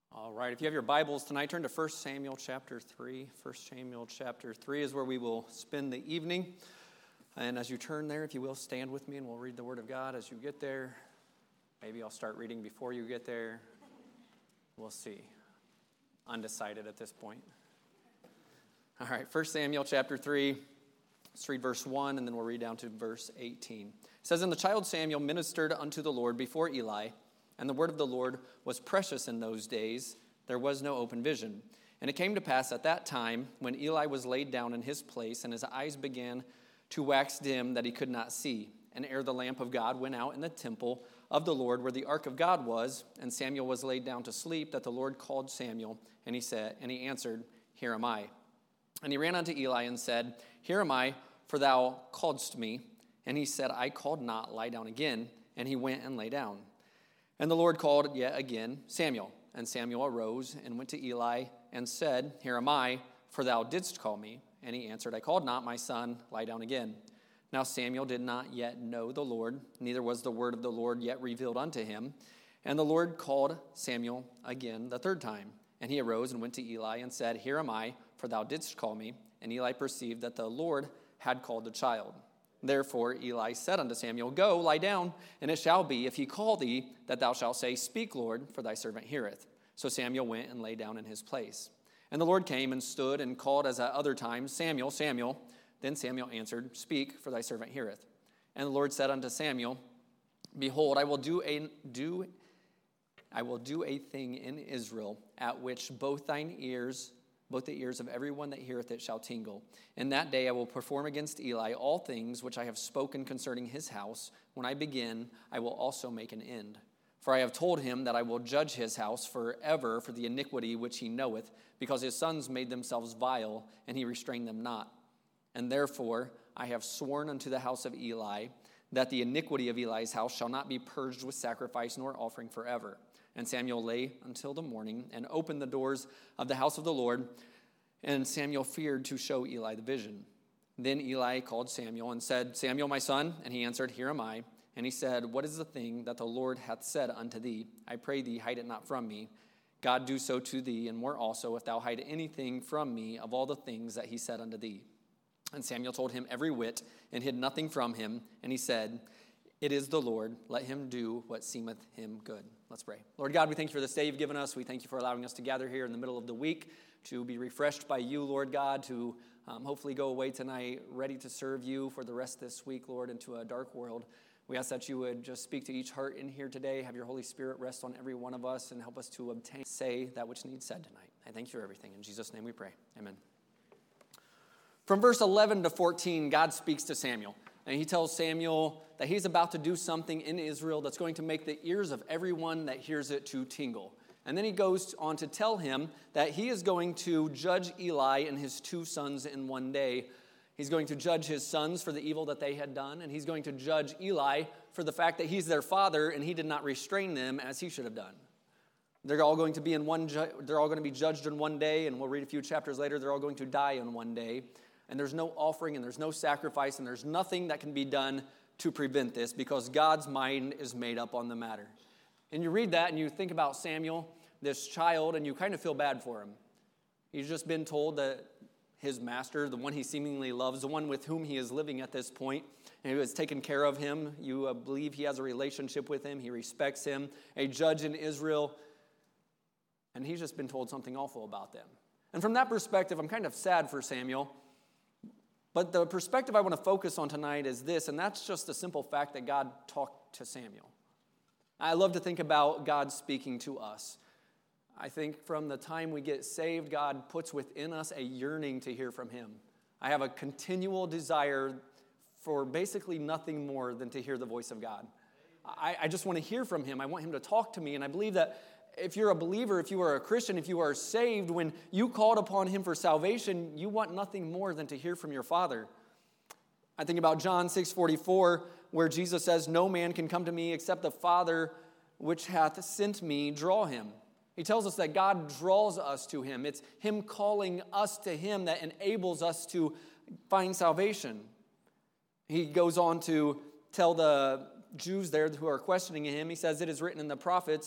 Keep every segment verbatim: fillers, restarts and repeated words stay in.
All right, if you have your Bibles tonight, turn to First Samuel chapter three. First Samuel chapter three is where we will spend the evening. And as you turn there, if you will, stand with me and we'll read the Word of God as you get there. Maybe I'll start reading before you get there. We'll see. Undecided at this point. All right, First Samuel chapter three. Let's read verse one and then we'll read down to verse eighteen. It says, "And the child Samuel ministered unto the Lord before Eli, and the word of the Lord was precious in those days. There was no open vision. And it came to pass at that time, when Eli was laid down in his place, and his eyes began to wax dim, that he could not see. And ere the lamp of God went out in the temple of the Lord, where the ark of God was, and Samuel was laid down to sleep, that the Lord called Samuel, and he said, and he answered, Here am I. And he ran unto Eli and said, Here am I, for thou calledst me. And he said, I called not, lie down again. And he went and lay down. And the Lord called yet again, Samuel. And Samuel arose and went to Eli and said, Here am I, for thou didst call me. And he answered, I called not, my son, lie down again. Now Samuel did not yet know the Lord, neither was the word of the Lord yet revealed unto him. And the Lord called Samuel again the third time. And he arose and went to Eli and said, Here am I, for thou didst call me. And Eli perceived that the Lord had called the child. Therefore Eli said unto Samuel, Go, lie down, and it shall be, if he call thee, that thou shalt say, Speak, Lord, for thy servant heareth. So Samuel went and lay down in his place. And the Lord came and stood and called as at other times, Samuel, Samuel. Then Samuel answered, Speak, for thy servant heareth. And the Lord said unto Samuel, Behold, I will do a do I will do a thing in Israel, at which both thine ears Both the ears of everyone that heareth it shall tingle. In that day I will perform against Eli all things which I have spoken concerning his house. When I begin, I will also make an end. For I have told him that I will judge his house forever for the iniquity which he knoweth, because his sons made themselves vile, and he restrained them not. And therefore I have sworn unto the house of Eli, that the iniquity of Eli's house shall not be purged with sacrifice nor offering forever. And Samuel lay until the morning and opened the doors of the house of the Lord. And Samuel feared to show Eli the vision. Then Eli called Samuel and said, Samuel, my son. And he answered, Here am I. And he said, What is the thing that the Lord hath said unto thee? I pray thee, hide it not from me. God do so to thee, and more also, if thou hide anything from me of all the things that he said unto thee. And Samuel told him every whit, and hid nothing from him. And he said, It is the Lord. Let him do what seemeth him good. Let's pray. Lord God, we thank you for this day you've given us. We thank you for allowing us to gather here in the middle of the week to be refreshed by you, Lord God, to um, hopefully go away tonight ready to serve you for the rest of this week, Lord, into a dark world. We ask that you would just speak to each heart in here today, have your Holy Spirit rest on every one of us, and help us to obtain, say that which needs said tonight. I thank you for everything. In Jesus' name we pray. Amen. From verse eleven to fourteen, God speaks to Samuel. And he tells Samuel that he's about to do something in Israel that's going to make the ears of everyone that hears it to tingle. And then he goes on to tell him that he is going to judge Eli and his two sons in one day. He's going to judge his sons for the evil that they had done, and he's going to judge Eli for the fact that he's their father and he did not restrain them as he should have done. They're all going to be in one. Ju- they're all going to be judged in one day, and we'll read a few chapters later. They're all going to die in one day. And there's no offering, and there's no sacrifice, and there's nothing that can be done to prevent this because God's mind is made up on the matter. And you read that, and you think about Samuel, this child, and you kind of feel bad for him. He's just been told that his master, the one he seemingly loves, the one with whom he is living at this point, and who has taken care of him, you uh, believe he has a relationship with him, he respects him, a judge in Israel, and he's just been told something awful about them. And from that perspective, I'm kind of sad for Samuel. But the perspective I want to focus on tonight is this, and that's just the simple fact that God talked to Samuel. I love to think about God speaking to us. I think from the time we get saved, God puts within us a yearning to hear from him. I have a continual desire for basically nothing more than to hear the voice of God. I, I just want to hear from him. I want him to talk to me, and I believe that if you're a believer, if you are a Christian, if you are saved, when you called upon him for salvation, you want nothing more than to hear from your Father. I think about John six forty-four, where Jesus says, No man can come to me except the Father which hath sent me draw him. He tells us that God draws us to him. It's him calling us to him that enables us to find salvation. He goes on to tell the Jews there who are questioning him, he says, It is written in the prophets,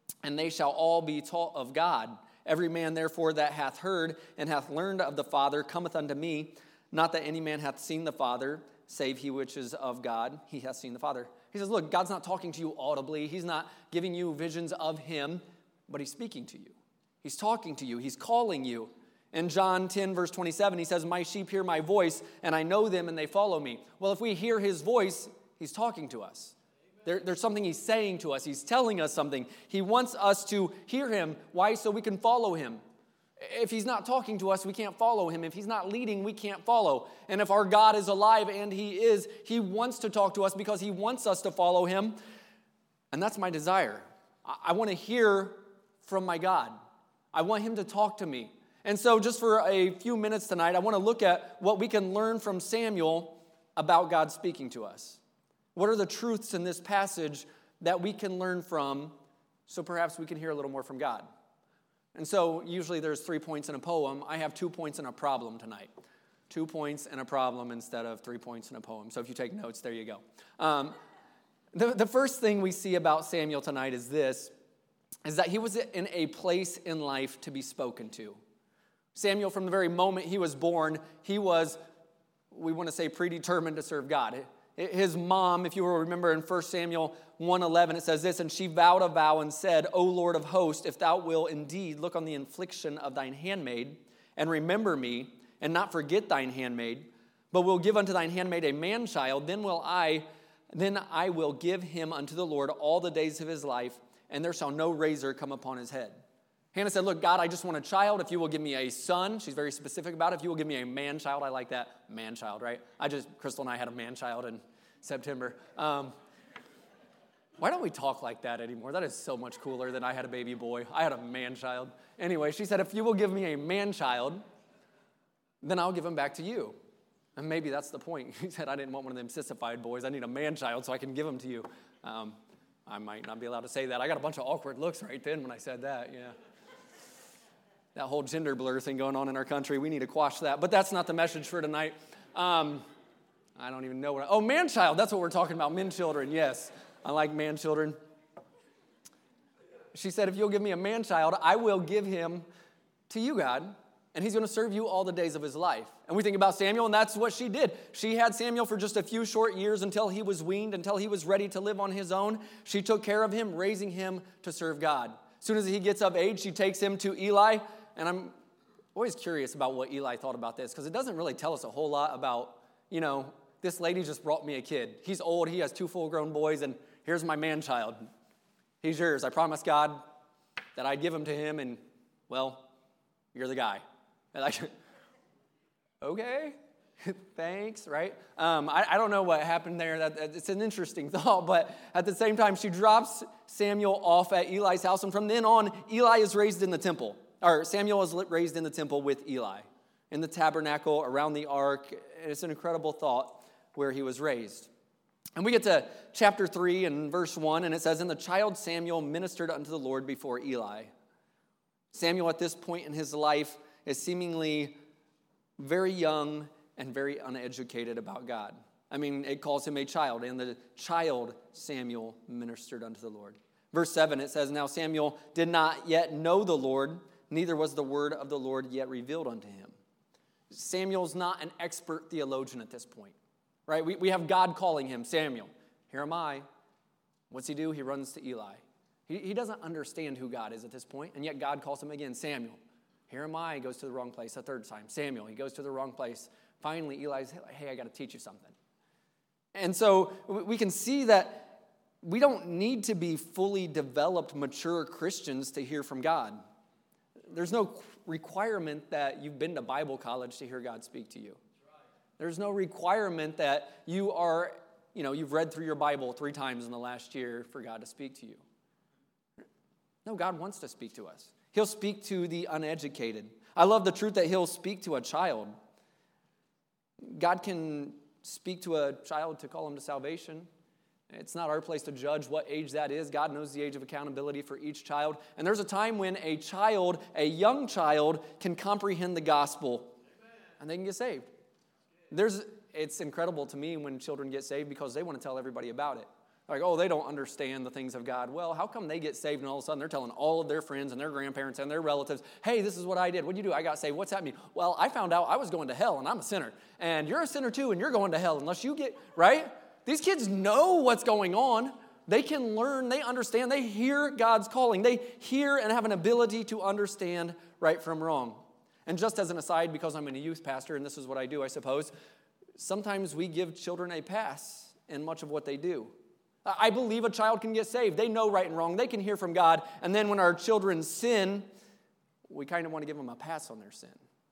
and they shall all be taught of God. Every man therefore that hath heard and hath learned of the Father cometh unto me. Not that any man hath seen the Father, save he which is of God. He hath seen the Father. He says, look, God's not talking to you audibly. He's not giving you visions of him, but he's speaking to you. He's talking to you. He's calling you. In John ten, verse twenty-seven, he says, my sheep hear my voice, and I know them, and they follow me. Well, if we hear his voice, he's talking to us. There, there's something he's saying to us. He's telling us something. He wants us to hear him. Why? So we can follow him. If he's not talking to us, we can't follow him. If he's not leading, we can't follow. And if our God is alive, and he is, he wants to talk to us because he wants us to follow him. And that's my desire. I, I want to hear from my God. I want him to talk to me. And so just for a few minutes tonight, I want to look at what we can learn from Samuel about God speaking to us. What are the truths in this passage that we can learn from so perhaps we can hear a little more from God? And so usually there's three points in a poem. I have two points and a problem tonight. Two points and a problem instead of three points in a poem. So if you take notes, there you go. Um, the, the first thing we see about Samuel tonight is this, is that he was in a place in life to be spoken to. Samuel, from the very moment he was born, he was, we want to say, predetermined to serve God. His mom, if you will remember in First Samuel one eleven, it says this, and she vowed a vow and said, O Lord of hosts, if thou wilt indeed look on the affliction of thine handmaid, and remember me, and not forget thine handmaid, but will give unto thine handmaid a man-child, then will I, then I will give him unto the Lord all the days of his life, and there shall no razor come upon his head. Hannah said, look, God, I just want a child. If you will give me a son, she's very specific about it. If you will give me a man-child, I like that. Man-child, right? I just, Crystal and I had a man-child in September. Um, why don't we talk like that anymore? That is so much cooler than I had a baby boy. I had a man-child. Anyway, she said, if you will give me a man-child, then I'll give him back to you. And maybe that's the point. He said, I didn't want one of them sissified boys. I need a man-child so I can give him to you. Um, I might not be allowed to say that. I got a bunch of awkward looks right then when I said that, yeah. That whole gender blur thing going on in our country, we need to quash that. But that's not the message for tonight. Um, I don't even know what I, oh, man-child, that's what we're talking about, men-children, yes. I like man-children. She said, if you'll give me a man-child, I will give him to you, God, and he's going to serve you all the days of his life. And we think about Samuel, and that's what she did. She had Samuel for just a few short years until he was weaned, until he was ready to live on his own. She took care of him, raising him to serve God. As soon as he gets of age, she takes him to Eli. And I'm always curious about what Eli thought about this, because it doesn't really tell us a whole lot about, you know, this lady just brought me a kid. He's old, he has two full-grown boys, and here's my man-child. He's yours. I promised God that I'd give him to him, and, well, you're the guy. And I, okay, thanks, right? Um, I, I don't know what happened there. That, that, it's an interesting thought, but at the same time, she drops Samuel off at Eli's house, and from then on, Eli is raised in the temple. Or Samuel is raised in the temple with Eli, in the tabernacle, around the ark. It's an incredible thought where he was raised. And we get to chapter three and verse one, and it says, and the child Samuel ministered unto the Lord before Eli. Samuel at this point in his life is seemingly very young and very uneducated about God. I mean, it calls him a child, and the child Samuel ministered unto the Lord. Verse seven, it says, now Samuel did not yet know the Lord, neither was the word of the Lord yet revealed unto him. Samuel's not an expert theologian at this point, right? We, we have God calling him, Samuel, here am I. What's he do? He runs to Eli. He, he doesn't understand who God is at this point, and yet God calls him again, Samuel. Here am I. He goes to the wrong place a third time. Samuel, he goes to the wrong place. Finally, Eli's, hey, I got to teach you something. And so we can see that we don't need to be fully developed, mature Christians to hear from God. There's no requirement that you've been to Bible college to hear God speak to you. There's no requirement that you are, you know, you've read through your Bible three times in the last year for God to speak to you. No, God wants to speak to us. He'll speak to the uneducated. I love the truth that he'll speak to a child. God can speak to a child to call him to salvation. It's not our place to judge what age that is. God knows the age of accountability for each child. And there's a time when a child, a young child, can comprehend the gospel. Amen. And they can get saved. There's, it's incredible to me when children get saved because they want to tell everybody about it. Like, oh, they don't understand the things of God. Well, how come they get saved and all of a sudden they're telling all of their friends and their grandparents and their relatives, hey, this is what I did. What'd you do? I got saved. What's that mean? Well, I found out I was going to hell and I'm a sinner. And you're a sinner too and you're going to hell unless you get, right? These kids know what's going on. They can learn. They understand. They hear God's calling. They hear and have an ability to understand right from wrong. And just as an aside, because I'm a youth pastor and this is what I do, I suppose, sometimes we give children a pass in much of what they do. I believe a child can get saved. They know right and wrong. They can hear from God. And then when our children sin, we kind of want to give them a pass on their sin.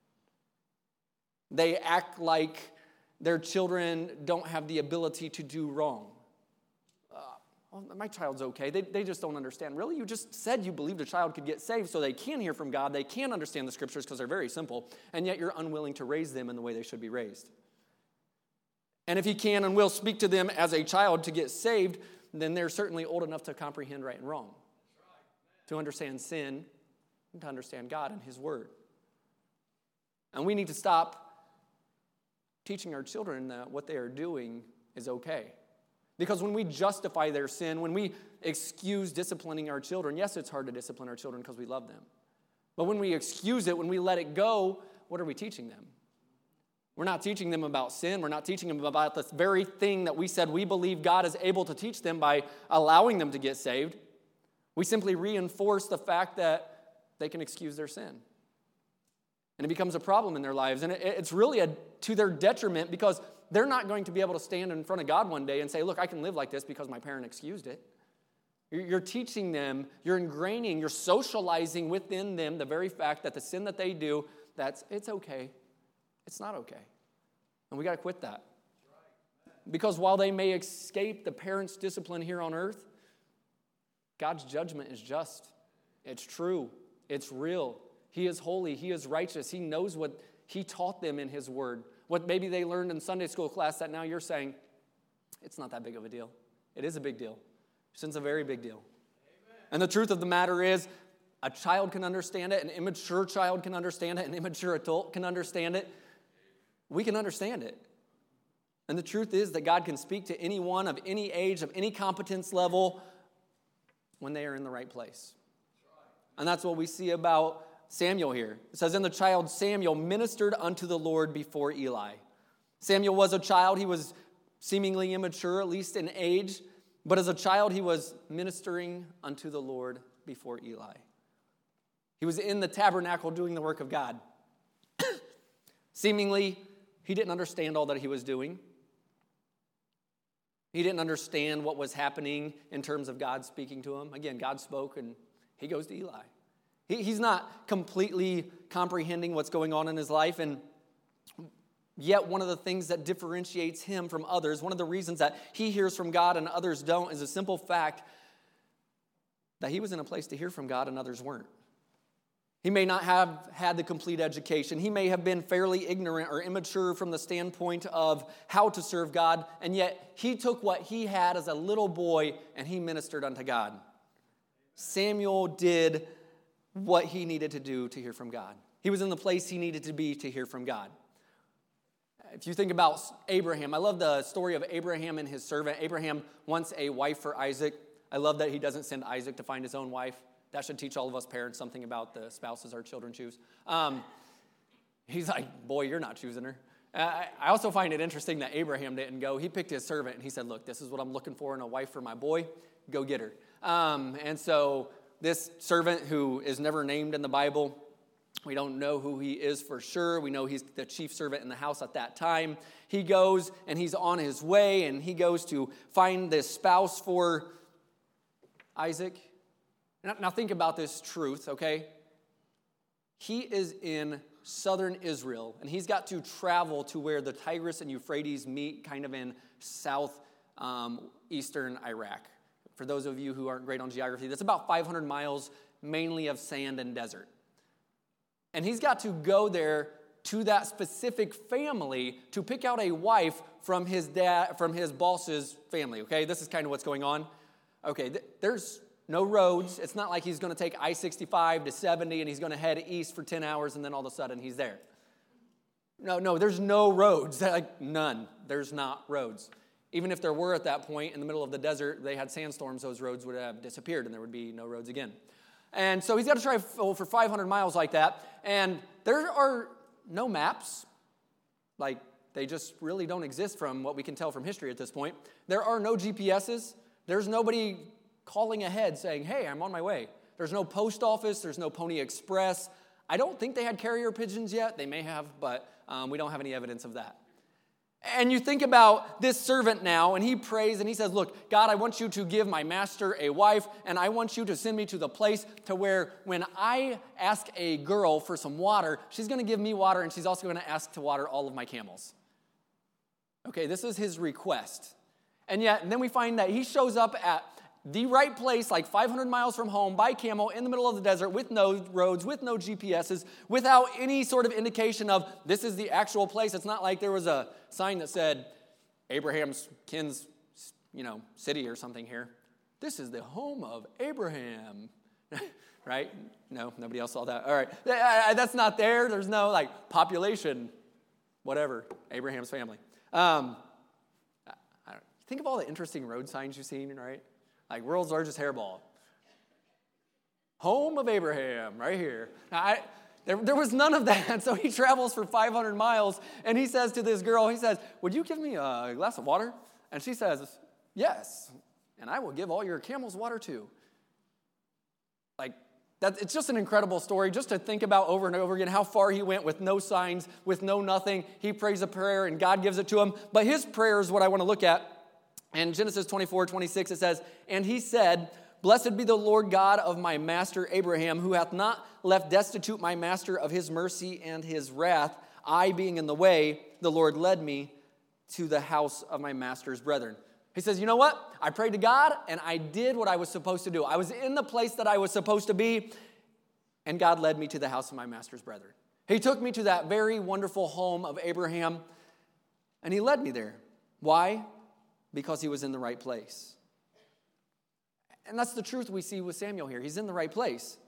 They act like their children don't have the ability to do wrong. Uh, well, my child's okay. They, they just don't understand. Really? You just said you believed a child could get saved so they can hear from God. They can understand the scriptures because they're very simple. And yet you're unwilling to raise them in the way they should be raised. And if he can and will speak to them as a child to get saved, then they're certainly old enough to comprehend right and wrong, to understand sin, and to understand God and his word. And we need to stop teaching our children that what they are doing is okay. Because when we justify their sin, when we excuse disciplining our children, yes, it's hard to discipline our children because we love them. But when we excuse it, when we let it go, what are we teaching them? We're not teaching them about sin. We're not teaching them about the very thing that we said we believe God is able to teach them by allowing them to get saved. We simply reinforce the fact that they can excuse their sin. And it becomes a problem in their lives. And it's really a, to their detriment because they're not going to be able to stand in front of God one day and say, look, I can live like this because my parent excused it. You're teaching them, you're ingraining, you're socializing within them the very fact that the sin that they do, that's it's okay. It's not okay. And we got to quit that. Because while they may escape the parents' discipline here on earth, God's judgment is just. It's true. It's real. He is holy. He is righteous. He knows what he taught them in his word. What maybe they learned in Sunday school class that now you're saying, it's not that big of a deal. It is a big deal. Sin's a very big deal. Amen. And the truth of the matter is, a child can understand it, an immature child can understand it, an immature adult can understand it. We can understand it. And the truth is that God can speak to anyone of any age, of any competence level, when they are in the right place. And that's what we see about Samuel here. It says, and the child Samuel ministered unto the Lord before Eli. Samuel was a child. He was seemingly immature, at least in age. But as a child, he was ministering unto the Lord before Eli. He was in the tabernacle doing the work of God. Seemingly, he didn't understand all that he was doing. He didn't understand what was happening in terms of God speaking to him. Again, God spoke and he goes to Eli. He, he's not completely comprehending what's going on in his life. And yet one of the things that differentiates him from others, one of the reasons that he hears from God and others don't, is a simple fact that he was in a place to hear from God and others weren't. He may not have had the complete education. He may have been fairly ignorant or immature from the standpoint of how to serve God, and yet he took what he had as a little boy and he ministered unto God. Samuel did what he needed to do to hear from God. He was in the place he needed to be to hear from God. If you think about Abraham, I love the story of Abraham and his servant. Abraham wants a wife for Isaac. I love that he doesn't send Isaac to find his own wife. That should teach all of us parents something about the spouses our children choose. Um, he's like, boy, you're not choosing her. Uh, I also find it interesting that Abraham didn't go. He picked his servant and he said, look, this is what I'm looking for in a wife for my boy. Go get her. Um, and so this servant who is never named in the Bible, we don't know who he is for sure. We know he's the chief servant in the house at that time. He goes and he's on his way and he goes to find this spouse for Isaac. Now think about this truth, okay? He is in southern Israel, and he's got to travel to where the Tigris and Euphrates meet, kind of in southeastern um, Iraq. For those of you who aren't great on geography, that's about five hundred miles, mainly of sand and desert. And he's got to go there to that specific family to pick out a wife from his dad, from his boss's family, okay? This is kind of what's going on. Okay, th- there's no roads. It's not like he's going to take I sixty-five to seventy and he's going to head east for ten hours and then all of a sudden he's there. No, no, there's no roads. Like none. There's not roads. Even if there were at that point in the middle of the desert, they had sandstorms, those roads would have disappeared and there would be no roads again. And so he's got to travel for five hundred miles like that. And there are no maps. Like, they just really don't exist from what we can tell from history at this point. There are no G P S's. There's nobody calling ahead saying, hey, I'm on my way. There's no post office. There's no Pony Express. I don't think they had carrier pigeons yet. They may have, but um, we don't have any evidence of that. And you think about this servant now, and he prays, and he says, look, God, I want you to give my master a wife, and I want you to send me to the place to where when I ask a girl for some water, she's going to give me water, and she's also going to ask to water all of my camels. Okay, this is his request. And yet, and then we find that he shows up at the right place, like five hundred miles from home, by camel, in the middle of the desert, with no roads, with no G P S's, without any sort of indication of this is the actual place. It's not like there was a sign that said Abraham's kin's, you know, city or something here. This is the home of Abraham, right? No, nobody else saw that. All right, that's not there. There's no like population, whatever, Abraham's family. Um, I don't, think of all the interesting road signs you've seen, right? Like world's largest hairball. Home of Abraham, right here. Now, I, there, there was none of that, so he travels for five hundred miles, and he says to this girl, he says, would you give me a glass of water? And she says, yes, and I will give all your camels water too. Like, that, it's just an incredible story, just to think about over and over again how far he went with no signs, with no nothing. He prays a prayer, and God gives it to him. But his prayer is what I want to look at. In Genesis twenty-four, twenty-six, it says, and he said, blessed be the Lord God of my master Abraham, who hath not left destitute my master of his mercy and his wrath. I being in the way, the Lord led me to the house of my master's brethren. He says, you know what? I prayed to God, and I did what I was supposed to do. I was in the place that I was supposed to be, and God led me to the house of my master's brethren. He took me to that very wonderful home of Abraham, and he led me there. Why? Because he was in the right place. And that's the truth we see with Samuel here. He's in the right place.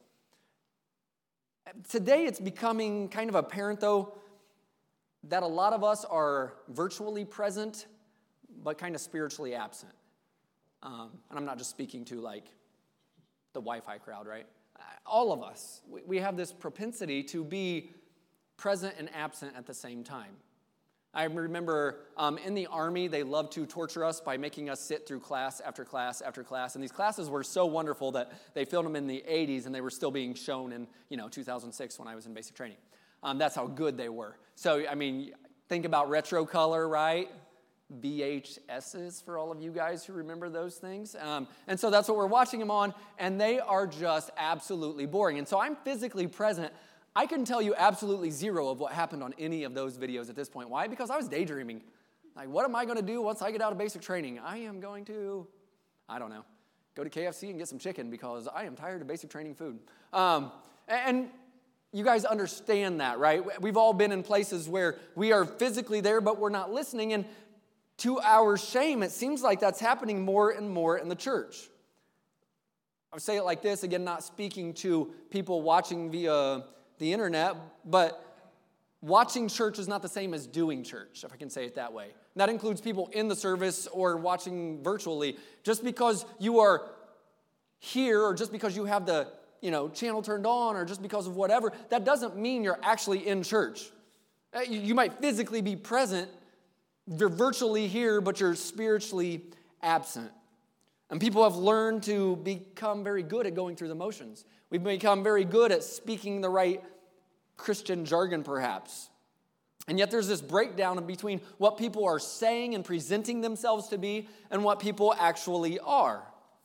Today it's becoming kind of apparent, though, that a lot of us are virtually present, but kind of spiritually absent. Um, and I'm not just speaking to, like, the Wi-Fi crowd, right? All of us, we, we have this propensity to be present and absent at the same time. I remember um, in the Army, they loved to torture us by making us sit through class after class after class. And these classes were so wonderful that they filmed them in the eighties, and they were still being shown in, you know, two thousand six when I was in basic training. Um, that's how good they were. So, I mean, think about retro color, right? V H S's for all of you guys who remember those things. Um, and so that's what we're watching them on, and they are just absolutely boring. And so I'm physically present. I can tell you absolutely zero of what happened on any of those videos at this point. Why? Because I was daydreaming. Like, what am I going to do once I get out of basic training? I am going to, I don't know, go to K F C and get some chicken because I am tired of basic training food. Um, and you guys understand that, right? We've all been in places where we are physically there, but we're not listening. And to our shame, it seems like that's happening more and more in the church. I'll say it like this, again, not speaking to people watching via the internet, but watching church is not the same as doing church, if I can say it that way. And that includes people in the service or watching virtually. Just because you are here, or just because you have the, you know, channel turned on, or just because of whatever, that doesn't mean you're actually in church. You might physically be present, you're virtually here, but you're spiritually absent. And people have learned to become very good at going through the motions. We've become very good at speaking the right Christian jargon, perhaps. And yet there's this breakdown between what people are saying and presenting themselves to be and what people actually are.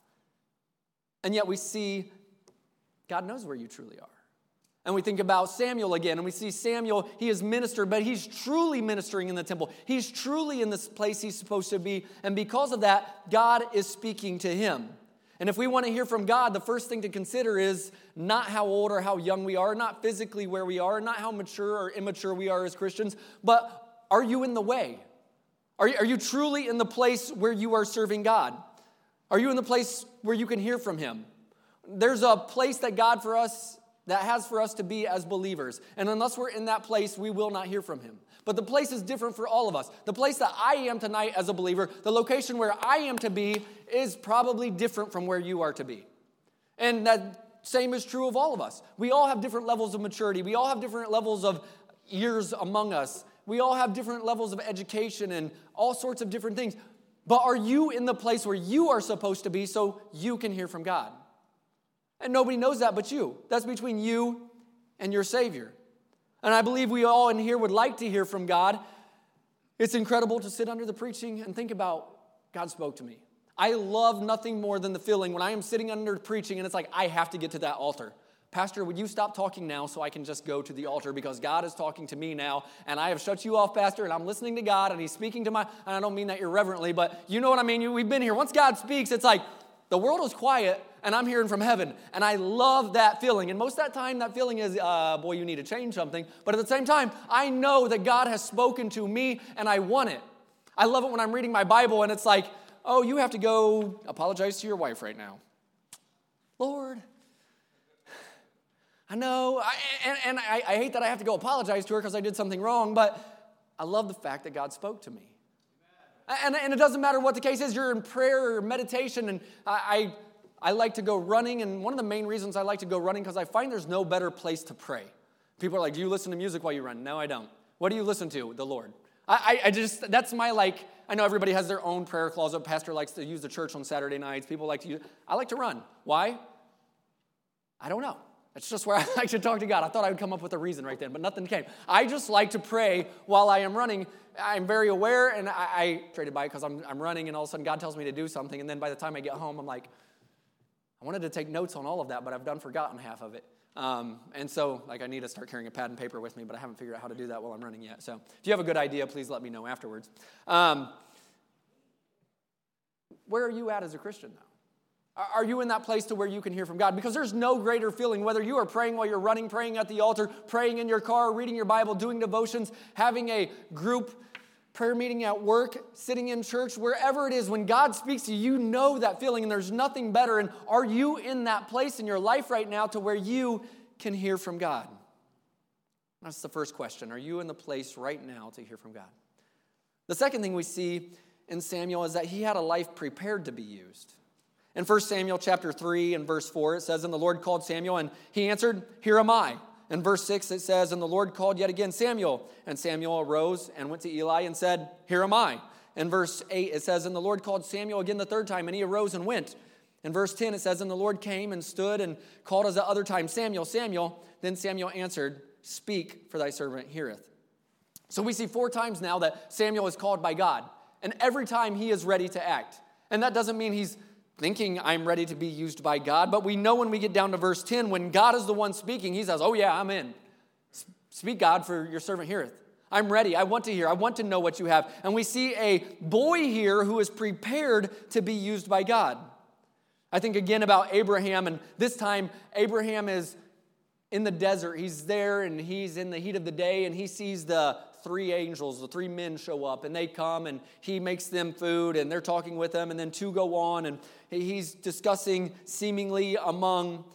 And yet we see God knows where you truly are. And we think about Samuel again, and we see Samuel, he is ministered, but he's truly ministering in the temple. He's truly in this place he's supposed to be, and because of that, God is speaking to him. And if we want to hear from God, the first thing to consider is not how old or how young we are, not physically where we are, not how mature or immature we are as Christians, but are you in the way? Are you, are you truly in the place where you are serving God? Are you in the place where you can hear from him? There's a place that God for us that has for us to be as believers. And unless we're in that place, we will not hear from him. But the place is different for all of us. The place that I am tonight as a believer, the location where I am to be, is probably different from where you are to be. And that same is true of all of us. We all have different levels of maturity. We all have different levels of years among us. We all have different levels of education and all sorts of different things. But are you in the place where you are supposed to be so you can hear from God? And nobody knows that but you. That's between you and your Savior. And I believe we all in here would like to hear from God. It's incredible to sit under the preaching and think about, God spoke to me. I love nothing more than the feeling when I am sitting under preaching and it's like, I have to get to that altar. Pastor, would you stop talking now so I can just go to the altar because God is talking to me now and I have shut you off, Pastor, and I'm listening to God and he's speaking to my, and I don't mean that irreverently, but you know what I mean? We've been here. Once God speaks, it's like the world is quiet and I'm hearing from heaven. And I love that feeling. And most of that time, that feeling is, uh, boy, you need to change something. But at the same time, I know that God has spoken to me and I want it. I love it when I'm reading my Bible and it's like, oh, you have to go apologize to your wife right now. Lord, I know, I, and, and I, I hate that I have to go apologize to her because I did something wrong, but I love the fact that God spoke to me. And, and it doesn't matter what the case is, you're in prayer or meditation, and I, I, I like to go running, and one of the main reasons I like to go running because I find there's no better place to pray. People are like, do you listen to music while you run? No, I don't. What do you listen to? The Lord. I, I just, that's my like, I know everybody has their own prayer closet. Pastor likes to use the church on Saturday nights. People like to use, I like to run. Why? I don't know. That's just where I like to talk to God. I thought I would come up with a reason right then, but nothing came. I just like to pray while I am running. I'm very aware, and I, I traded by because I'm, I'm running, and all of a sudden God tells me to do something, and then by the time I get home, I'm like, I wanted to take notes on all of that, but I've done forgotten half of it. Um, and so, like, I need to start carrying a pad and paper with me, but I haven't figured out how to do that while I'm running yet. So if you have a good idea, please let me know afterwards. Um, where are you at as a Christian, though? Are you in that place to where you can hear from God? Because there's no greater feeling, whether you are praying while you're running, praying at the altar, praying in your car, reading your Bible, doing devotions, having a group prayer meeting at work, sitting in church, wherever it is, when God speaks to you, you know that feeling, and there's nothing better. And are you in that place in your life right now to where you can hear from God? That's the first question. Are you in the place right now to hear from God? The second thing we see in Samuel is that he had a life prepared to be used. In First Samuel chapter three and verse four, it says, and the Lord called Samuel, and he answered, here am I. In verse six, it says, and the Lord called yet again Samuel. And Samuel arose and went to Eli and said, here am I. In verse eight, it says, and the Lord called Samuel again the third time, and he arose and went. In verse ten, it says, and the Lord came and stood and called as the other time, Samuel, Samuel. Then Samuel answered, speak, for thy servant heareth. So we see four times now that Samuel is called by God. And every time he is ready to act. And that doesn't mean he's thinking I'm ready to be used by God. But we know when we get down to verse ten, when God is the one speaking, he says, oh yeah, I'm in. Speak, God, for your servant heareth. I'm ready. I want to hear. I want to know what you have. And we see a boy here who is prepared to be used by God. I think again about Abraham, and this time Abraham is in the desert. He's there, and he's in the heat of the day, and he sees the three angels, the three men show up, and they come, and he makes them food, and they're talking with them, and then two go on, and he's discussing seemingly among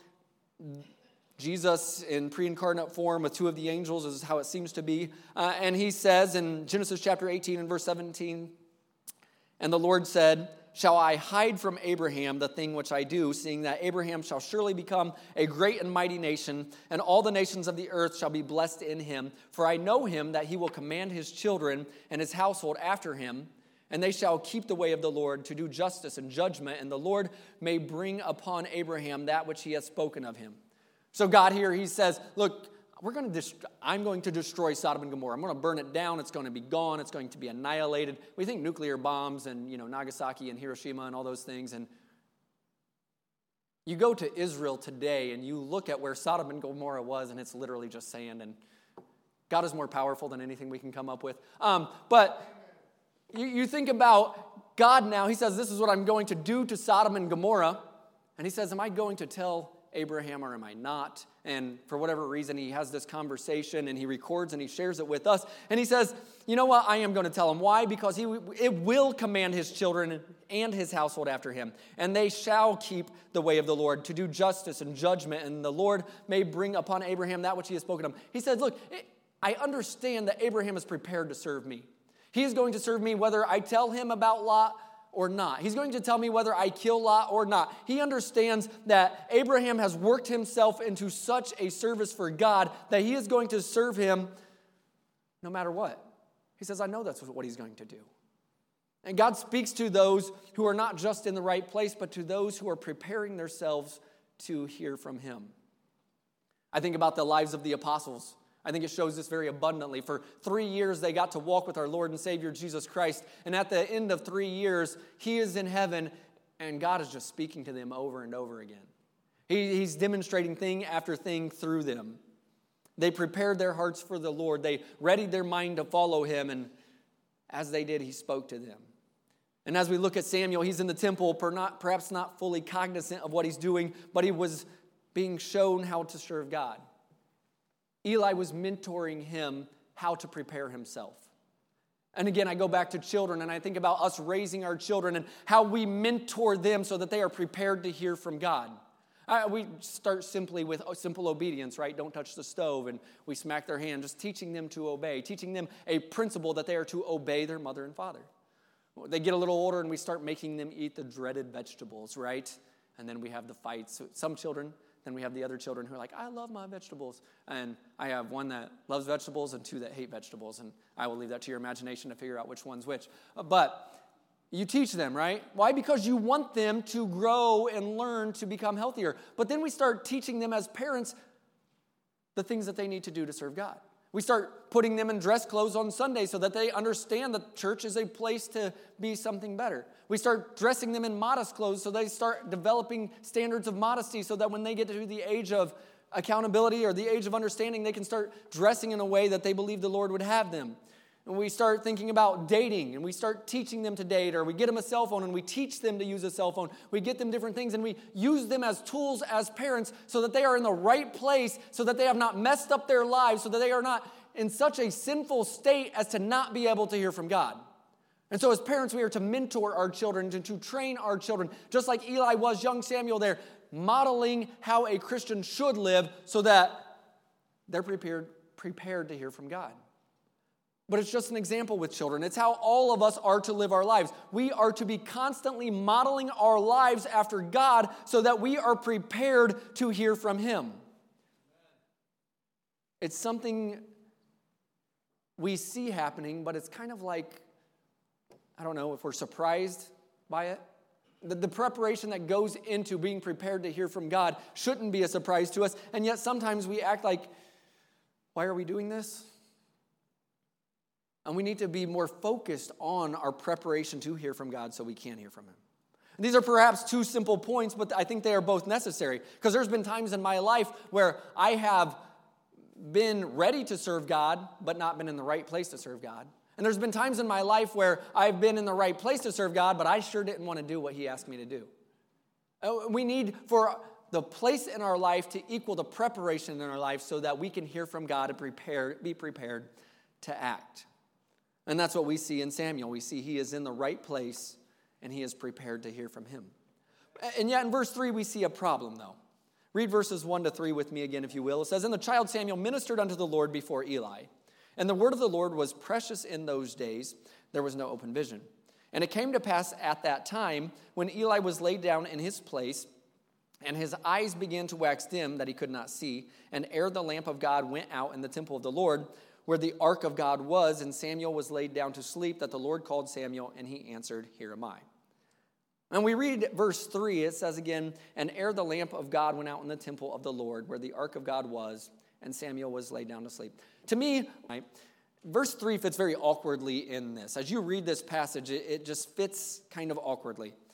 Jesus in pre-incarnate form with two of the angels, is how it seems to be. Uh, and he says in Genesis chapter eighteen and verse seventeen, and the Lord said, shall I hide from Abraham the thing which I do, seeing that Abraham shall surely become a great and mighty nation, and all the nations of the earth shall be blessed in him. For I know him that he will command his children and his household after him, and they shall keep the way of the Lord to do justice and judgment, and the Lord may bring upon Abraham that which he has spoken of him. So God here, he says, look, we're going to dest- I'm going to destroy Sodom and Gomorrah. I'm going to burn it down. It's going to be gone. It's going to be annihilated. We think nuclear bombs and, you know, Nagasaki and Hiroshima and all those things. And you go to Israel today and you look at where Sodom and Gomorrah was, and it's literally just sand. And God is more powerful than anything we can come up with. Um, but you, you think about God now. He says, this is what I'm going to do to Sodom and Gomorrah. And he says, am I going to tell Abraham or am I not? And for whatever reason, he has this conversation and he records and he shares it with us. And he says, you know what? I am going to tell him. Why? Because he it will command his children and his household after him. And they shall keep the way of the Lord to do justice and judgment. And the Lord may bring upon Abraham that which he has spoken of. He said, look, I understand that Abraham is prepared to serve me. He is going to serve me whether I tell him about Lot or not. He's going to tell me whether I kill Lot or not. He understands that Abraham has worked himself into such a service for God that he is going to serve him no matter what. He says, I know that's what he's going to do. And God speaks to those who are not just in the right place, but to those who are preparing themselves to hear from him. I think about the lives of the apostles. I think it shows this very abundantly. For three years, they got to walk with our Lord and Savior, Jesus Christ. And at the end of three years, he is in heaven, and God is just speaking to them over and over again. He, he's demonstrating thing after thing through them. They prepared their hearts for the Lord. They readied their mind to follow him, and as they did, he spoke to them. And as we look at Samuel, he's in the temple, perhaps not fully cognizant of what he's doing, but he was being shown how to serve God. Eli was mentoring him how to prepare himself. And again, I go back to children, and I think about us raising our children and how we mentor them so that they are prepared to hear from God. Uh, we start simply with simple obedience, right? Don't touch the stove, and we smack their hand, just teaching them to obey, teaching them a principle that they are to obey their mother and father. They get a little older, and we start making them eat the dreaded vegetables, right? And then we have the fights. Some children... Then we have the other children who are like, I love my vegetables. And I have one that loves vegetables and two that hate vegetables. And I will leave that to your imagination to figure out which one's which. But you teach them, right? Why? Because you want them to grow and learn to become healthier. But then we start teaching them as parents the things that they need to do to serve God. We start putting them in dress clothes on Sunday so that they understand that church is a place to be something better. We start dressing them in modest clothes so they start developing standards of modesty so that when they get to the age of accountability or the age of understanding, they can start dressing in a way that they believe the Lord would have them. And we start thinking about dating, and we start teaching them to date, or we get them a cell phone and we teach them to use a cell phone. We get them different things, and we use them as tools as parents so that they are in the right place, so that they have not messed up their lives, so that they are not in such a sinful state as to not be able to hear from God. And so as parents, we are to mentor our children, to, to train our children, just like Eli was, young Samuel there, modeling how a Christian should live so that they're prepared, prepared to hear from God. But it's just an example with children. It's how all of us are to live our lives. We are to be constantly modeling our lives after God so that we are prepared to hear from him. It's something we see happening, but it's kind of like, I don't know if we're surprised by it. The, the preparation that goes into being prepared to hear from God shouldn't be a surprise to us. And yet sometimes we act like, why are we doing this? And we need to be more focused on our preparation to hear from God so we can hear from him. And these are perhaps two simple points, but I think they are both necessary. Because there's been times in my life where I have been ready to serve God, but not been in the right place to serve God. And there's been times in my life where I've been in the right place to serve God, but I sure didn't want to do what he asked me to do. We need for the place in our life to equal the preparation in our life so that we can hear from God and prepare, be prepared to act. And that's what we see in Samuel. We see he is in the right place and he is prepared to hear from him. And yet in verse three, we see a problem though. Read verses one to three with me again, if you will. It says, And the child Samuel ministered unto the Lord before Eli. And the word of the Lord was precious in those days. There was no open vision. And it came to pass at that time, when Eli was laid down in his place, and his eyes began to wax dim, that he could not see, and ere the lamp of God went out in the temple of the Lord, where the ark of God was, and Samuel was laid down to sleep, that the Lord called Samuel, and he answered, Here am I. And we read verse three, it says again, And ere the lamp of God went out in the temple of the Lord, where the ark of God was, and Samuel was laid down to sleep. To me, right, verse three fits very awkwardly in this. As you read this passage, it, it just fits kind of awkwardly.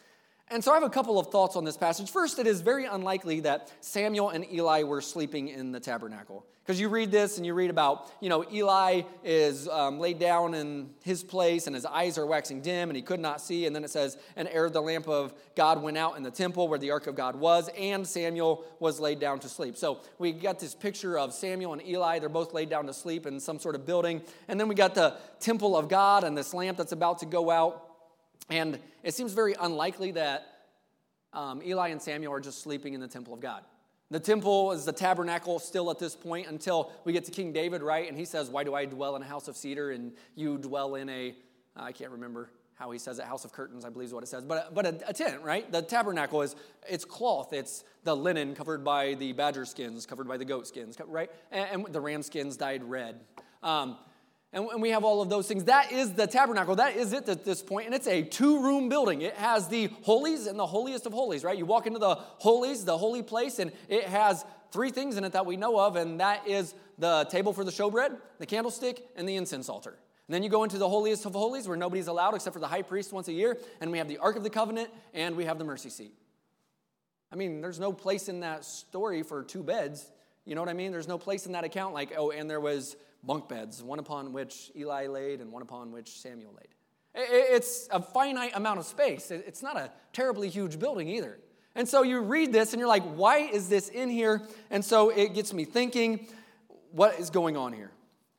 And so I have a couple of thoughts on this passage. First, it is very unlikely that Samuel and Eli were sleeping in the tabernacle. Because you read this and you read about, you know, Eli is um, laid down in his place and his eyes are waxing dim and he could not see. And then it says, and ere the lamp of God went out in the temple where the ark of God was, and Samuel was laid down to sleep. So we got this picture of Samuel and Eli. They're both laid down to sleep in some sort of building. And then we got the temple of God and this lamp that's about to go out. And it seems very unlikely that um, Eli and Samuel are just sleeping in the temple of God. The temple is the tabernacle still at this point until we get to King David, right? And he says, why do I dwell in a house of cedar and you dwell in a, I can't remember how he says it, house of curtains, I believe is what it says. But, but a, a tent, right? The tabernacle is, it's cloth. It's the linen covered by the badger skins, covered by the goat skins, right? And, and the ram skins dyed red. Um And we have all of those things. That is the tabernacle. That is it at this point. And it's a two-room building. It has the holies and the holiest of holies, right? You walk into the holies, the holy place, and it has three things in it that we know of, and that is the table for the showbread, the candlestick, and the incense altar. And then you go into the holiest of holies where nobody's allowed except for the high priest once a year, and we have the Ark of the Covenant, and we have the mercy seat. I mean, there's no place in that story for two beds. You know what I mean? There's no place in that account like, oh, and there was bunk beds, one upon which Eli laid and one upon which Samuel laid. It's a finite amount of space. It's not a terribly huge building either. And so you read this and you're like, why is this in here? And so it gets me thinking, what is going on here?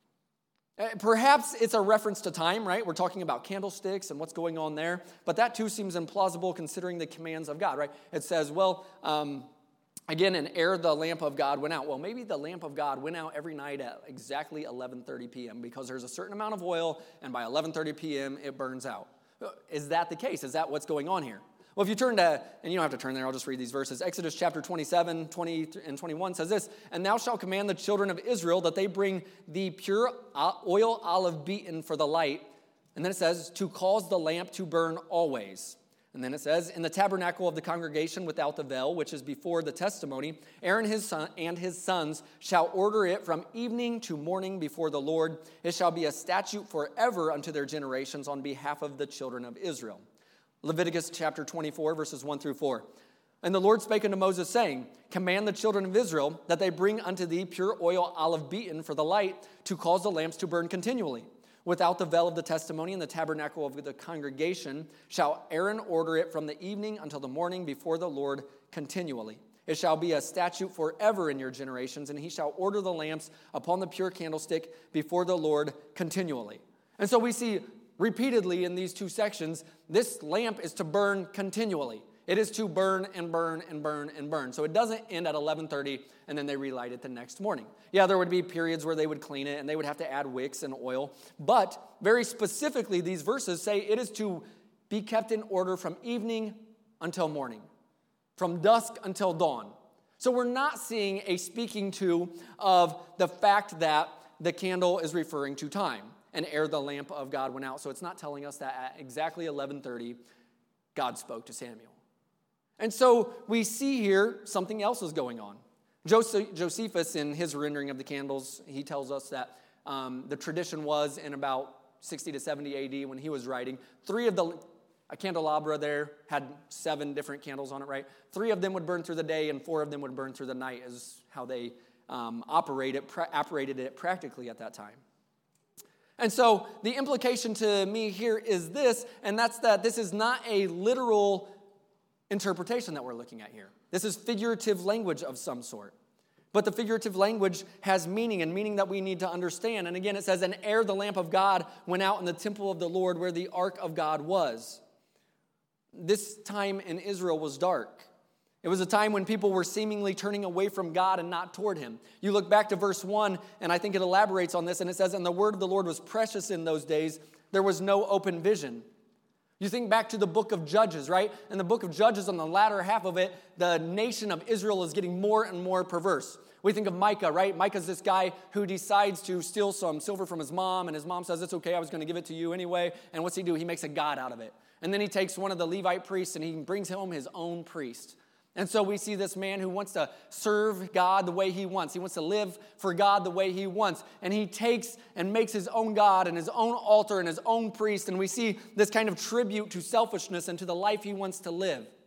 Perhaps it's a reference to time, right? We're talking about candlesticks and what's going on there. But that too seems implausible considering the commands of God, right? It says, well, um, Again, and ere the lamp of God went out. Well, maybe the lamp of God went out every night at exactly eleven thirty p.m. because there's a certain amount of oil, and by eleven thirty p.m. it burns out. Is that the case? Is that what's going on here? Well, if you turn to, and you don't have to turn there, I'll just read these verses. Exodus chapter twenty-seven, twenty, and twenty-one says this, and thou shalt command the children of Israel that they bring the pure oil olive beaten for the light. And then it says, to cause the lamp to burn always. And then it says, in the tabernacle of the congregation without the veil, which is before the testimony, Aaron his son and his sons shall order it from evening to morning before the Lord. It shall be a statute forever unto their generations on behalf of the children of Israel. Leviticus chapter twenty-four, verses one through four. And the Lord spake unto Moses, saying, command the children of Israel that they bring unto thee pure oil olive beaten for the light, to cause the lamps to burn continually. Without the veil of the testimony in the tabernacle of the congregation shall Aaron order it from the evening until the morning before the Lord continually. It shall be a statute forever in your generations, and he shall order the lamps upon the pure candlestick before the Lord continually. And so we see repeatedly in these two sections, this lamp is to burn continually. It is to burn and burn and burn and burn. So it doesn't end at eleven thirty and then they relight it the next morning. Yeah, there would be periods where they would clean it and they would have to add wicks and oil. But very specifically, these verses say it is to be kept in order from evening until morning, from dusk until dawn. So we're not seeing a speaking to of the fact that the candle is referring to time and ere the lamp of God went out. So it's not telling us that at exactly eleven thirty, God spoke to Samuel. And so we see here something else is going on. Josephus, in his rendering of the candles, he tells us that um, the tradition was in about sixty to seventy A D when he was writing, three of the, a candelabra there had seven different candles on it, right? Three of them would burn through the day and four of them would burn through the night is how they um, operated, pra- operated it practically at that time. And so the implication to me here is this, and that's that this is not a literal interpretation that we're looking at here. This is figurative language of some sort. But the figurative language has meaning, and meaning that we need to understand. And again, it says, and ere the lamp of God went out in the temple of the Lord where the ark of God was. This time in Israel was dark. It was a time when people were seemingly turning away from God and not toward him. You look back to verse one, and I think it elaborates on this, and it says, and the word of the Lord was precious in those days. There was no open vision. You think back to the book of Judges, right? In the book of Judges, on the latter half of it, the nation of Israel is getting more and more perverse. We think of Micah, right? Micah's this guy who decides to steal some silver from his mom, and his mom says, it's okay, I was going to give it to you anyway. And what's he do? He makes a god out of it. And then he takes one of the Levite priests, and he brings home his own priest. And so we see this man who wants to serve God the way he wants. He wants to live for God the way he wants. And he takes and makes his own God and his own altar and his own priest. And we see this kind of tribute to selfishness and to the life he wants to live.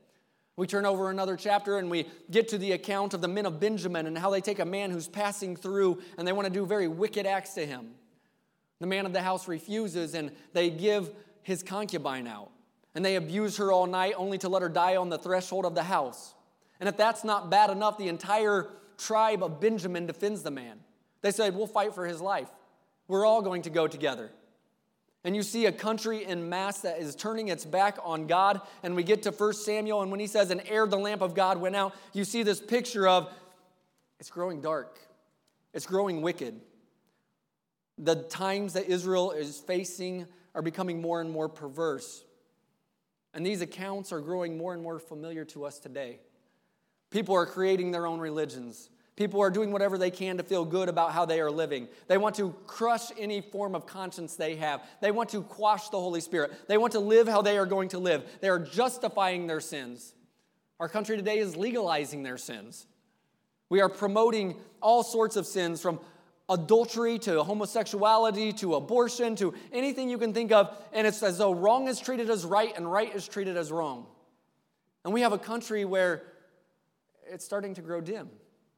We turn over another chapter and we get to the account of the men of Benjamin and how they take a man who's passing through and they want to do very wicked acts to him. The man of the house refuses and they give his concubine out. And they abuse her all night only to let her die on the threshold of the house. And if that's not bad enough, the entire tribe of Benjamin defends the man. They said, we'll fight for his life. We're all going to go together. And you see a country en masse that is turning its back on God. And we get to First Samuel, and when he says, and ere the lamp of God went out, you see this picture of, it's growing dark. It's growing wicked. The times that Israel is facing are becoming more and more perverse. And these accounts are growing more and more familiar to us today. People are creating their own religions. People are doing whatever they can to feel good about how they are living. They want to crush any form of conscience they have. They want to quash the Holy Spirit. They want to live how they are going to live. They are justifying their sins. Our country today is legalizing their sins. We are promoting all sorts of sins, from adultery to homosexuality to abortion to anything you can think of, and it's as though wrong is treated as right and right is treated as wrong. And we have a country where it's starting to grow dim.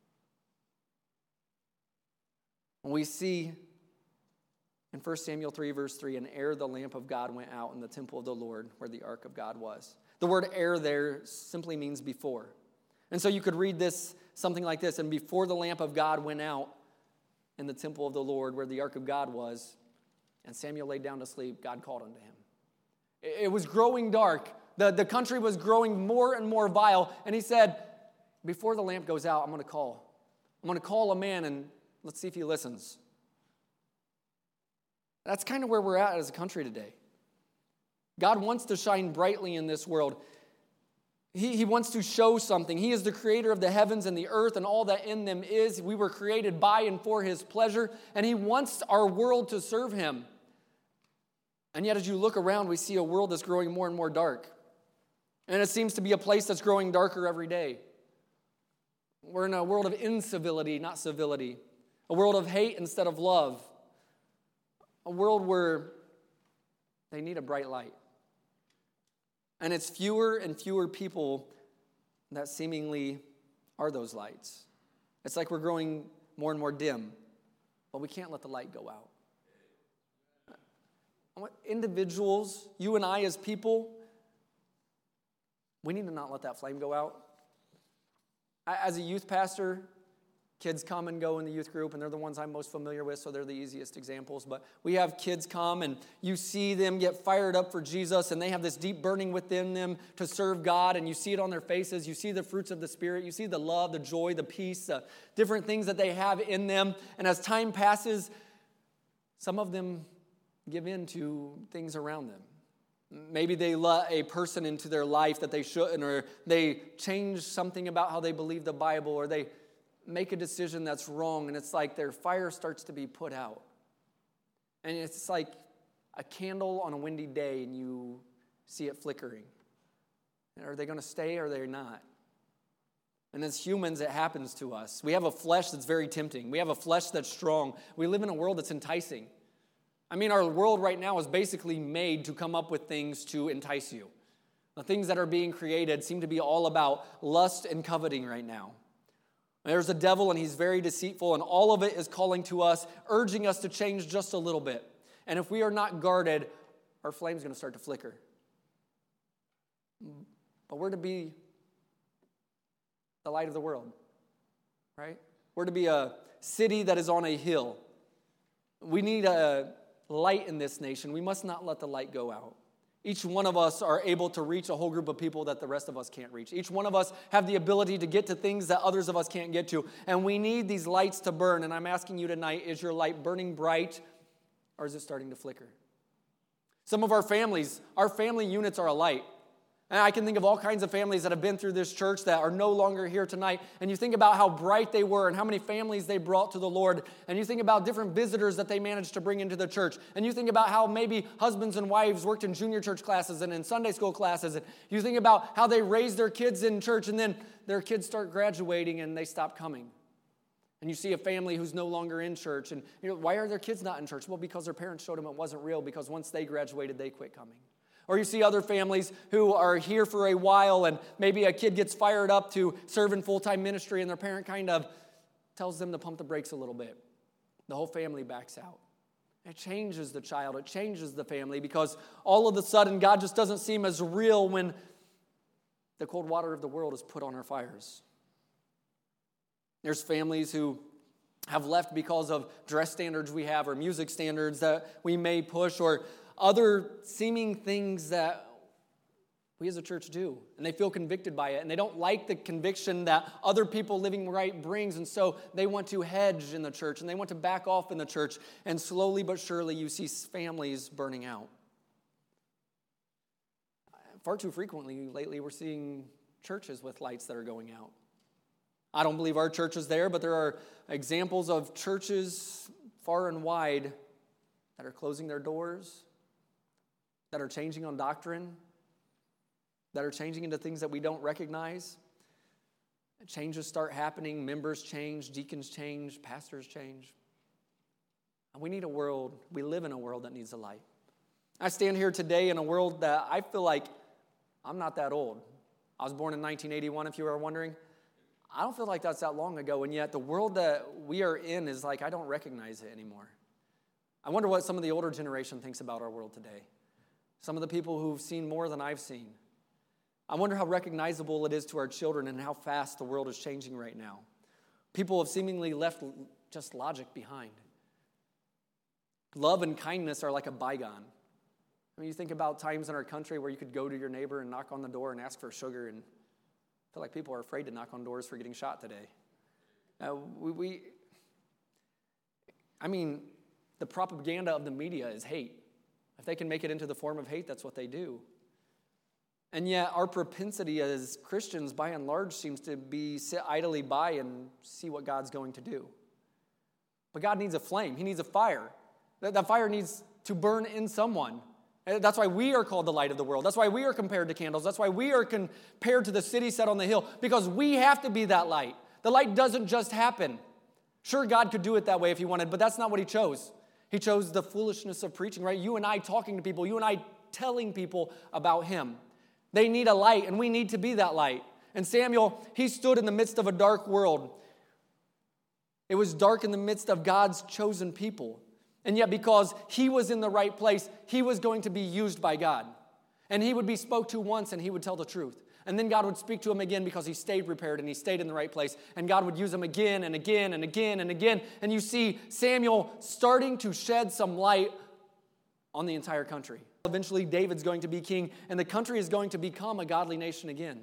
We see in First Samuel three, verse three, and ere the lamp of God went out in the temple of the Lord where the ark of God was. The word ere there simply means before. And so you could read this something like this, and before the lamp of God went out in the temple of the Lord where the ark of God was, and Samuel laid down to sleep, God called unto him. It was growing dark. The, the country was growing more and more vile, and he said, before the lamp goes out, I'm going to call. I'm going to call a man, and let's see if he listens. That's kind of where we're at as a country today. God wants to shine brightly in this world. He, he wants to show something. He is the creator of the heavens and the earth and all that in them is. We were created by and for his pleasure, and he wants our world to serve him. And yet as you look around, we see a world that's growing more and more dark. And it seems to be a place that's growing darker every day. We're in a world of incivility, not civility. A world of hate instead of love. A world where they need a bright light. And it's fewer and fewer people that seemingly are those lights. It's like we're growing more and more dim, but we can't let the light go out. Individuals, you and I as people, we need to not let that flame go out. As a youth pastor, kids come and go in the youth group, and they're the ones I'm most familiar with, so they're the easiest examples. But we have kids come, and you see them get fired up for Jesus, and they have this deep burning within them to serve God, and you see it on their faces. You see the fruits of the Spirit. You see the love, the joy, the peace, the different things that they have in them. And as time passes, some of them give in to things around them. Maybe they let a person into their life that they shouldn't, or they change something about how they believe the Bible, or they make a decision that's wrong, and it's like their fire starts to be put out. And it's like a candle on a windy day, and you see it flickering. And are they going to stay, or are they not? And as humans, it happens to us. We have a flesh that's very tempting. We have a flesh that's strong. We live in a world that's enticing. I mean, our world right now is basically made to come up with things to entice you. The things that are being created seem to be all about lust and coveting right now. There's a devil, and he's very deceitful, and all of it is calling to us, urging us to change just a little bit. And if we are not guarded, our flame's going to start to flicker. But we're to be the light of the world, right? We're to be a city that is on a hill. We need a light in this nation. We must not let the light go out. Each one of us are able to reach a whole group of people that the rest of us can't reach. Each one of us have the ability to get to things that others of us can't get to. And we need these lights to burn. And I'm asking you tonight, is your light burning bright, or is it starting to flicker? Some of our families, our family units are a light. And I can think of all kinds of families that have been through this church that are no longer here tonight. And you think about how bright they were and how many families they brought to the Lord. And you think about different visitors that they managed to bring into the church. And you think about how maybe husbands and wives worked in junior church classes and in Sunday school classes. And you think about how they raised their kids in church, and then their kids start graduating and they stop coming. And you see a family who's no longer in church. And you know, why are their kids not in church? Well, because their parents showed them it wasn't real, because once they graduated, they quit coming. Or you see other families who are here for a while and maybe a kid gets fired up to serve in full-time ministry and their parent kind of tells them to pump the brakes a little bit. The whole family backs out. It changes the child. It changes the family because all of a sudden God just doesn't seem as real when the cold water of the world is put on our fires. There's families who have left because of dress standards we have or music standards that we may push or other seeming things that we as a church do. And they feel convicted by it. And they don't like the conviction that other people living right brings. And so they want to hedge in the church and they want to back off in the church. And slowly but surely you see families burning out. Far too frequently lately we're seeing churches with lights that are going out. I don't believe our church is there, but there are examples of churches far and wide that are closing their doors, that are changing on doctrine, that are changing into things that we don't recognize. Changes start happening, members change, deacons change, pastors change. And we need a world, we live in a world that needs a light. I stand here today in a world that I feel like I'm not that old. I was born in nineteen eighty-one, if you were wondering. I don't feel like that's that long ago, and yet the world that we are in is like, I don't recognize it anymore. I wonder what some of the older generation thinks about our world today. Some of the people who've seen more than I've seen. I wonder how recognizable it is to our children and how fast the world is changing right now. People have seemingly left just logic behind. Love and kindness are like a bygone. I mean, you think about times in our country where you could go to your neighbor and knock on the door and ask for sugar, and I feel like people are afraid to knock on doors for getting shot today. Uh, we, we, I mean, the propaganda of the media is hate. If they can make it into the form of hate, that's what they do. And yet our propensity as Christians, by and large, seems to be sit idly by and see what God's going to do. But God needs a flame. He needs a fire. That, that fire needs to burn in someone. That's why we are called the light of the world. That's why we are compared to candles. That's why we are compared to the city set on the hill, because we have to be that light. The light doesn't just happen. Sure, God could do it that way if he wanted, but that's not what he chose. He chose the foolishness of preaching, right? You and I talking to people, you and I telling people about him. They need a light, and we need to be that light. And Samuel, he stood in the midst of a dark world. It was dark in the midst of God's chosen people. And yet because he was in the right place, he was going to be used by God. And he would be spoke to once and he would tell the truth. And then God would speak to him again because he stayed prepared and he stayed in the right place. And God would use him again and again and again and again. And you see Samuel starting to shed some light on the entire country. Eventually David's going to be king and the country is going to become a godly nation again.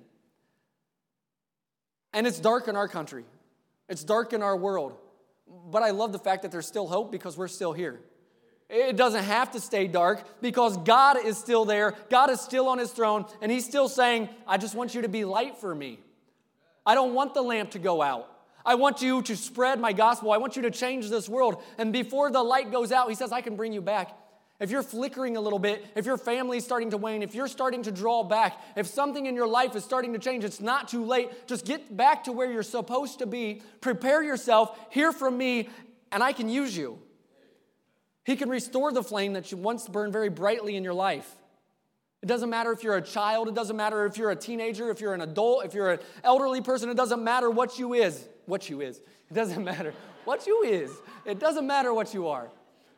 And it's dark in our country. It's dark in our world. But I love the fact that there's still hope because we're still here. It doesn't have to stay dark because God is still there. God is still on his throne, and he's still saying, I just want you to be light for me. I don't want the lamp to go out. I want you to spread my gospel. I want you to change this world. And before the light goes out, he says, I can bring you back. If you're flickering a little bit, if your family's starting to wane, if you're starting to draw back, if something in your life is starting to change, it's not too late. Just get back to where you're supposed to be. Prepare yourself. Hear from me, and I can use you. He can restore the flame that you once burned very brightly in your life. It doesn't matter if you're a child. It doesn't matter if you're a teenager, if you're an adult, if you're an elderly person. It doesn't matter what you is. What you is. It doesn't matter what you is. It doesn't matter what you are.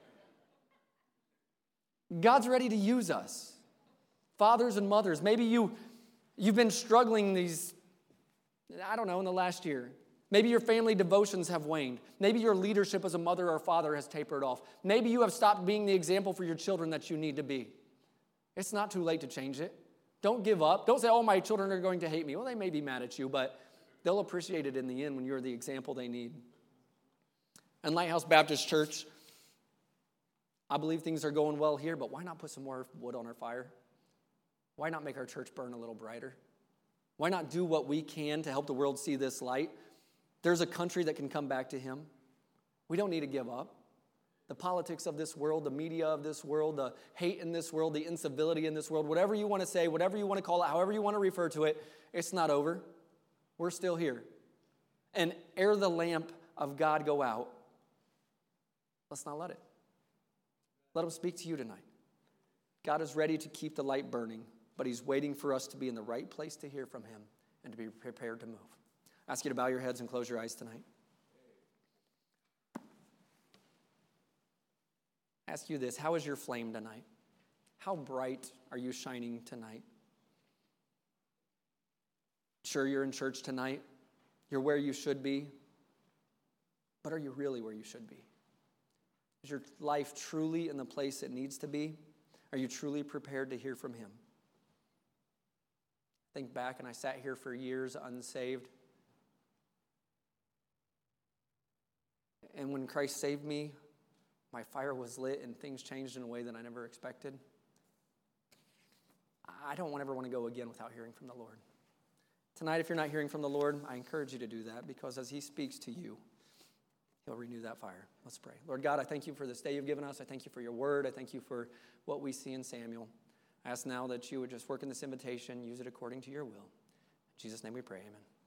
God's ready to use us. Fathers and mothers, maybe you, you've been struggling these, I don't know, in the last year. Maybe your family devotions have waned. Maybe your leadership as a mother or father has tapered off. Maybe you have stopped being the example for your children that you need to be. It's not too late to change it. Don't give up. Don't say, oh, my children are going to hate me. Well, they may be mad at you, but they'll appreciate it in the end when you're the example they need. And Lighthouse Baptist Church, I believe things are going well here, but why not put some more wood on our fire? Why not make our church burn a little brighter? Why not do what we can to help the world see this light? There's a country that can come back to him. We don't need to give up. The politics of this world, the media of this world, the hate in this world, the incivility in this world, whatever you want to say, whatever you want to call it, however you want to refer to it, it's not over. We're still here. And ere the lamp of God go out, let's not let it. Let him speak to you tonight. God is ready to keep the light burning, but he's waiting for us to be in the right place to hear from him and to be prepared to move. I ask you to bow your heads and close your eyes tonight. I ask you this, how is your flame tonight? How bright are you shining tonight? Sure, you're in church tonight. You're where you should be. But are you really where you should be? Is your life truly in the place it needs to be? Are you truly prepared to hear from him? Think back, and I sat here for years unsaved. And when Christ saved me, my fire was lit and things changed in a way that I never expected. I don't ever want to go again without hearing from the Lord. Tonight, if you're not hearing from the Lord, I encourage you to do that, because as he speaks to you, he'll renew that fire. Let's pray. Lord God, I thank you for this day you've given us. I thank you for your word. I thank you for what we see in Samuel. I ask now that you would just work in this invitation, use it according to your will. In Jesus' name we pray, amen.